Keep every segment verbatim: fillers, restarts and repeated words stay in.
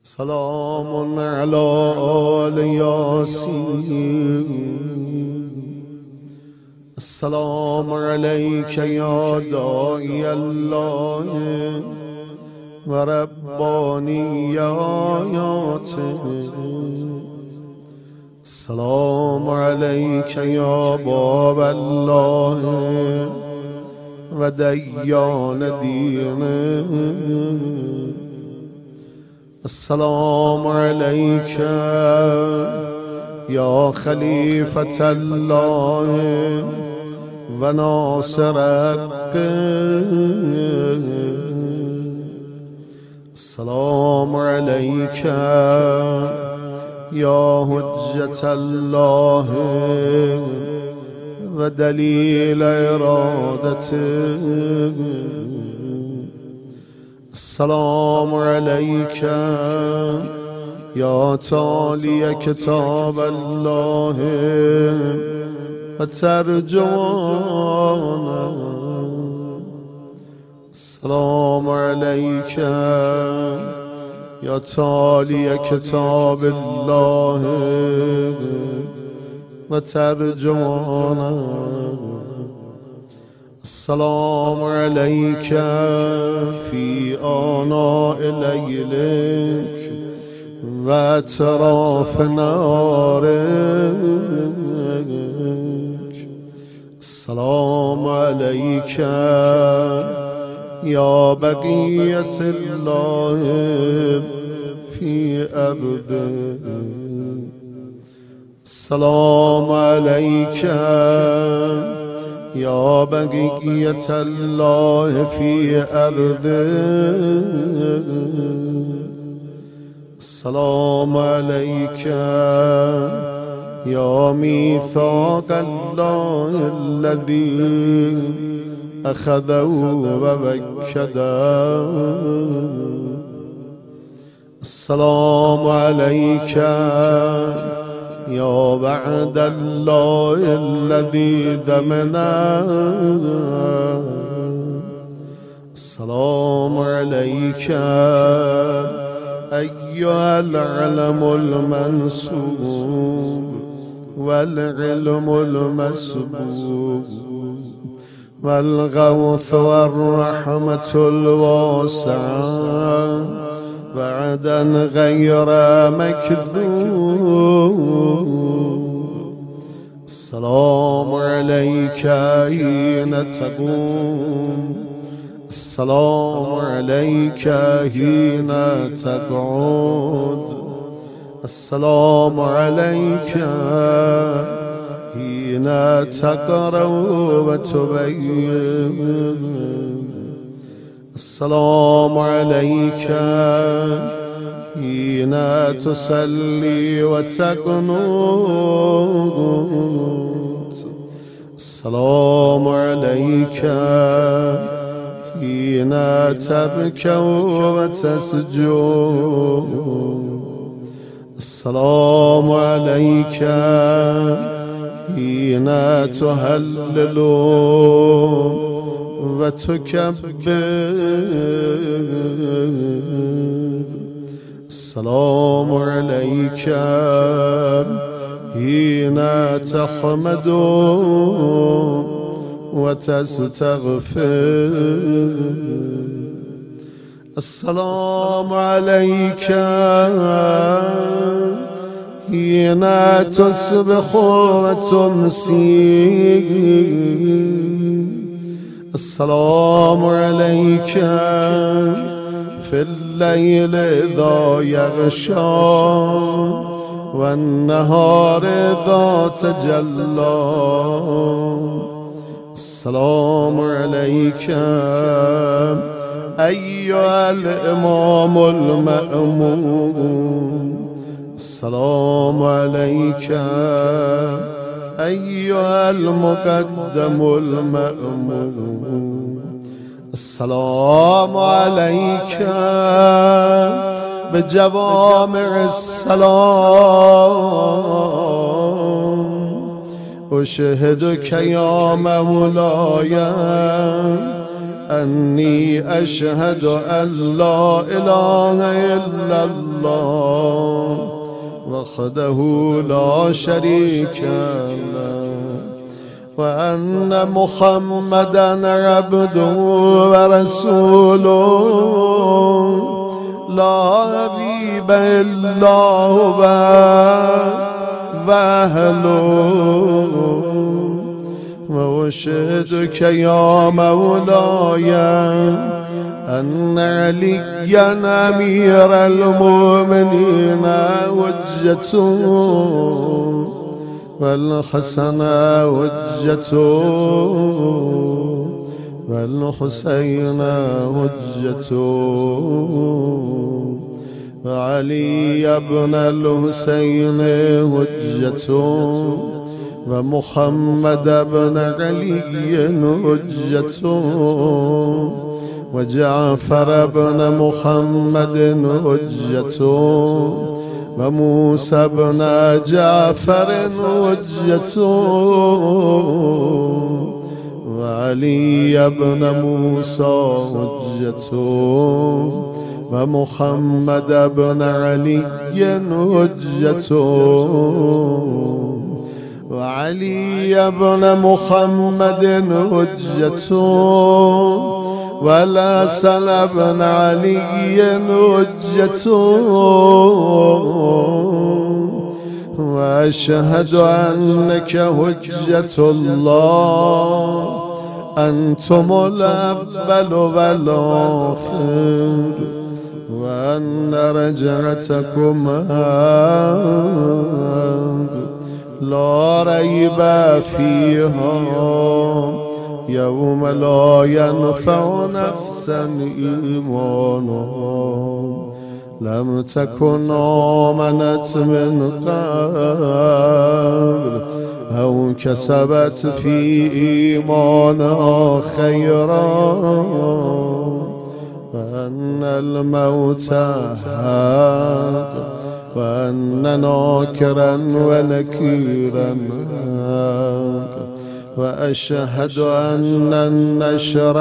سلام علی آل یاسین. السلام علیک یا داعی الله و ربانی آیاته. السلام علیک یا باب الله و دیان دینه. السلام علیک یا خلیفة الله و ناصر حق. السلام علیک یا حجة الله و دلیل ارادته. السلام علیک یا تالی کتاب الله و ترجمانه. السلام علیک یا تالی کتاب الله و ترجمانه. السلام علیک فی آناء لیلک و اطراف نهارک. السلام علیک یا بقیة الله فی ارضه. السلام علیک یا بقیة الله فی ارضه. السلام علیک یا میثاق الله الذی اخذه و وکده. السلام علیک یا وعد الله الذي ضمنه. السلام علیک ایها العلم المنصوب والعلم المسبوب والغوث والرحمة الواسعة وعدا غير مكذوب. السلام عليك حين تقوم. السلام عليك حين تقعد. السلام عليك حين تقرأ وتبين. السلام عليك حين تصلي وتقنط. السلام عليك حين تركع وتسجد. السلام عليك حين تهلل وتكبر. السلام عليك حين تحمد وتستغفر. السلام عليك حين تصبح وتمسي. السلام عليك في الليل إذا يغشى والنهار إذا تجلى. السلام عليك أيها الإمام المأمون. السلام عليك أيها المقدم المأمون. السلام عليك بجوامع السلام. أشهدك يا مولاي أني أشهد أن لا إله إلا الله الله وحده لا شريك له وأن محمدا عبده ورسوله لا حبيب إلا هو وأهله وأشهدك يا مولاي أن عليا أمير المؤمنين حجته والحسن حجته والحسين حجته وعلي بن الحسين حجته ومحمد بن علي حجته وجعفر بن محمد حجته وموسى بن جعفر حجته وعلي بن موسى حجته ومحمد بن علي حجته وعلي بن محمد حجته والحسن بن علي حجته وأشهد أنك حجة الله أنتم الأول والآخر وأن رجعتكم لا ريب فيها يوم لا ينفع نفسا إيمانها لم تكن آمنت من قبل أو كسبت في إيمانها خيرا وأن الموت حق وأن ناكرا ونكيرا حق وأشهد أن النشر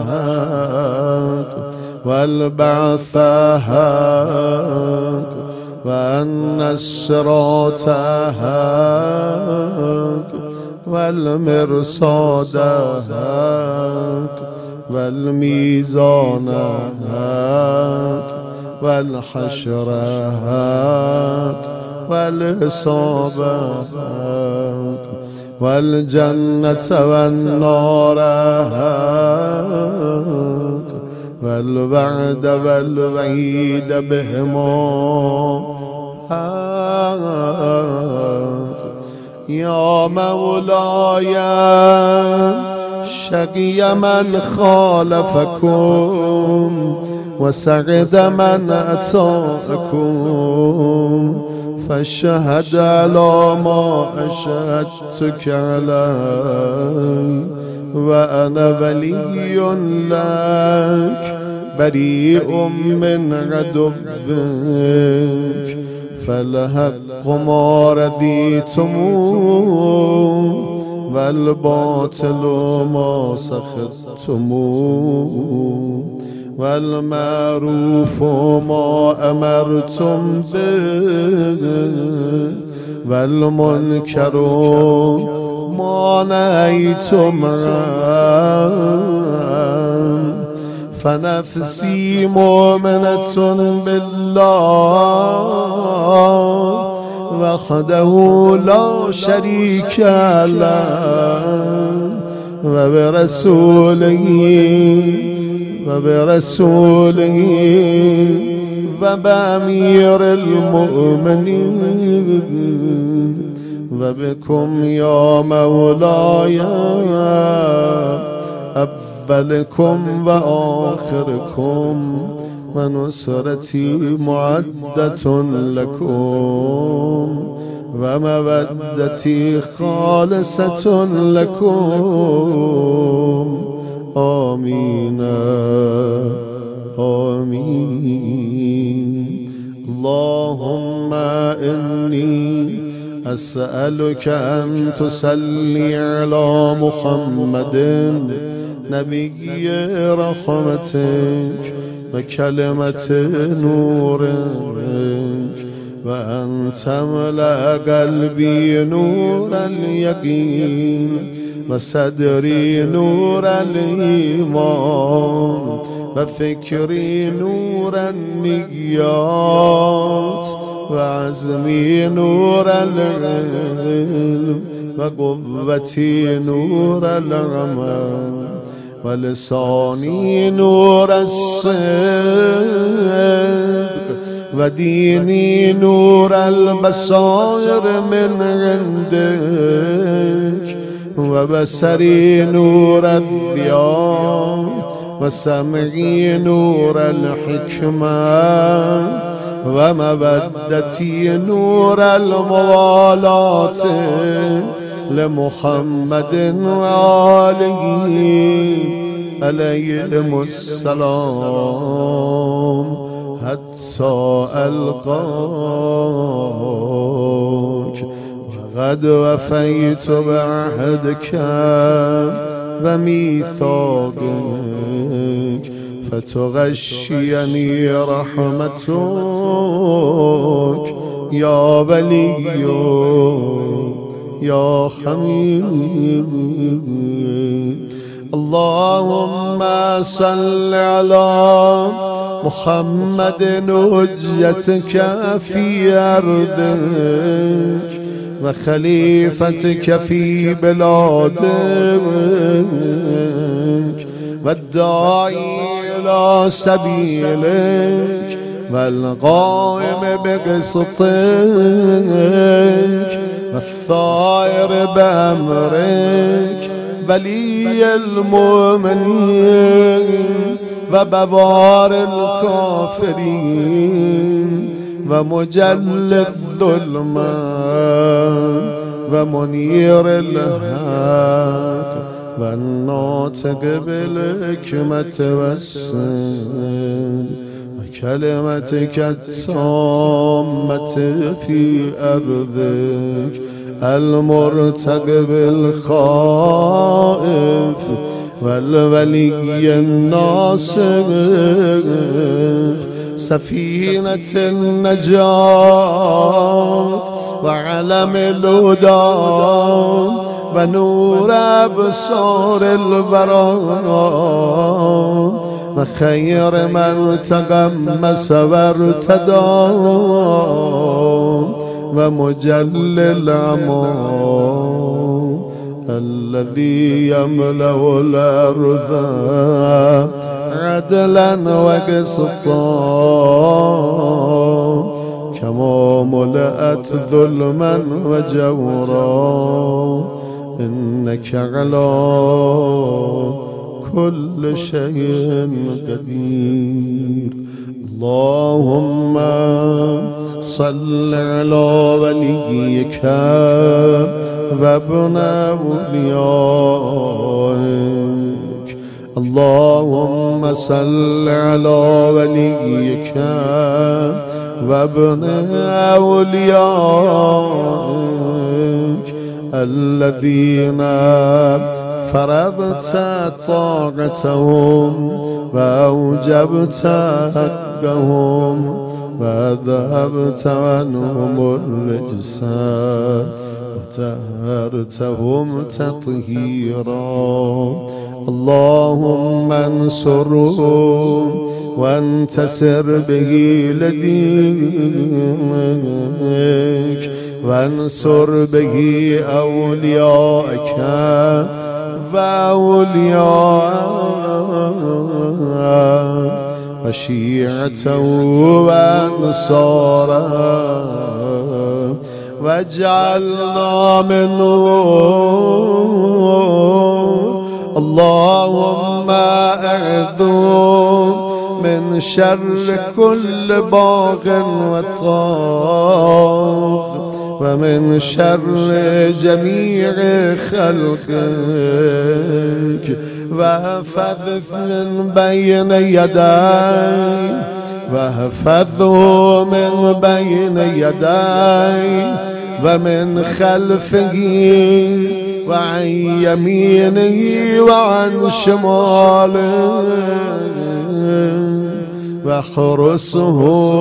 حق والبعث حق وأن الصراط حق والمرصاد حق والميزان حق والحشر حق والحساب حق والجنة والنار حق والوعد والوعيد بهما حق يا مولاي شقي من خالفكم وسعد من أتاكم فاشهد على ما أشهدتك علي وأنا ولي لك بريء من عدوك فالحق ما رديتم والباطل ما سخطتم والمعروف ما أمرتم به والمنكر ما نهيتم عنه فنفسي مؤمنة بالله وحده لا شريك له وبرسوله وبرسوله وبأمير المؤمنين وبكم يا مولاي أولكم وآخركم ونصرتي معدة لكم ومودتي خالصة لكم آمين آمين اللهم إني أسألك أن تصلي على محمد نبي رحمتك بكلمة نورك وأن تملأ قلبي نور اليقين وصدري نور الإيمان وفكري نور النيات وعزمي نور العلم وقوتي نور العمل ولساني نور الصدق وديني نور البصائر من عندك وبصري نور الضياء وسمعي نور الحكمة ومودتي نور الموالاة لمحمد وآله عليهم السلام حتى ألقاك وقد وفيت بعهدك وميثاقك فتغشيني رحمتك يا ولي يا حميد. اللهم صل على محمد حجتك في أرضك وخليفتك في بلادك والداعي إلى سبيلك والقائم بقسطك والثائر بأمرك ولي المؤمنين وبوار الكافرين ومجل الظلمات ومنير الحق والناطق بالحكمة والسن وكلمتك التامة في أرضك المرتقب الخائف والولي الناصر سفينة النجاة وعلم الهدى ونور أبصار البراء وخير من تغمس وارتدى ومجل العمى الذي يملأ الأرض عدلا وقسطا كما ملأت ظلما وجورا إنك على كل شيء قدير. اللهم صل على وليك وابن أوليائك. اللهم صل على وليك وابن أوليائك الذين فرضت طاعتهم وأوجبت حقهم وذهبت عنهم الرجس وطهرتهم تطهيرا. اللهم انصرهم وانتصر به لدينك وانصر به أولياءك وأولياء وشيعته وأنصاره واجعلنا منهم. اللهم أعذهم من شر كل باغ وطاغ ومن شر جميع خلقك واحفظ من بين يديك واحفظه من بين يديك ومن خلفه وعن يمينه وعن شماله واحرسه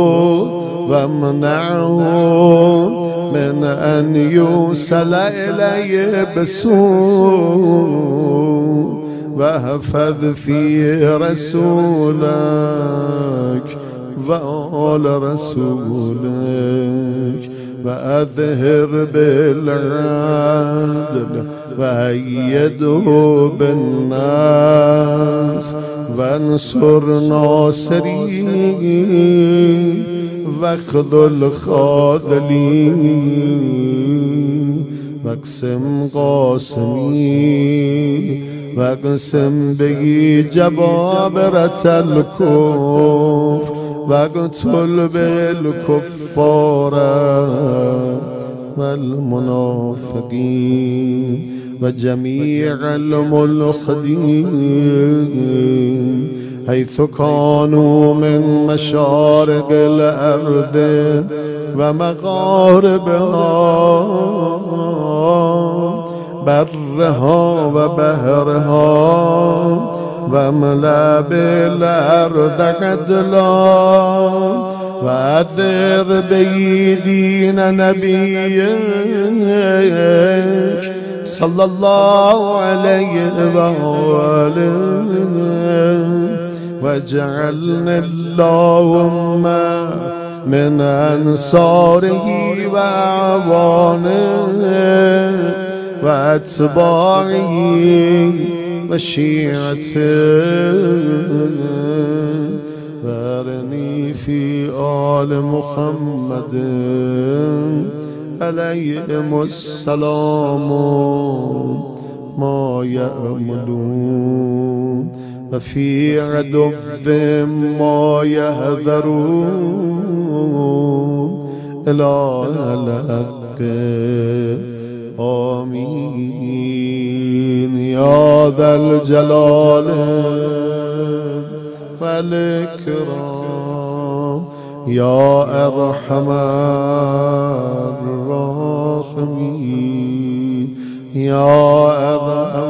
وامنعه من أن يوصل إليه بسوء واحفظ في رسولك وآل رسولك وأظهر بالعدل وأيده بالناس وانصر ناصرين واخذل خاذلين واقسم قاسمين واقسم به جبابرة الكفر واقتل بالكفار والمنافقين وجميع الملحدين حيث كانوا من مشارق الأرض ومغاربها برها وبحرها واملأ بالأرض عدلا وأثر بيدين نبيك صلى الله عليه وآله واجعلنا اللهم من أنصاره وأعوانه وأتباعه وشيعته وارني في آل محمد عليهم السلام ما يأملون وفي عدو ما يهذرون إلى الحق آمين يا ذا الجلال والإكرام يا أرحم الراحمين يا أرحم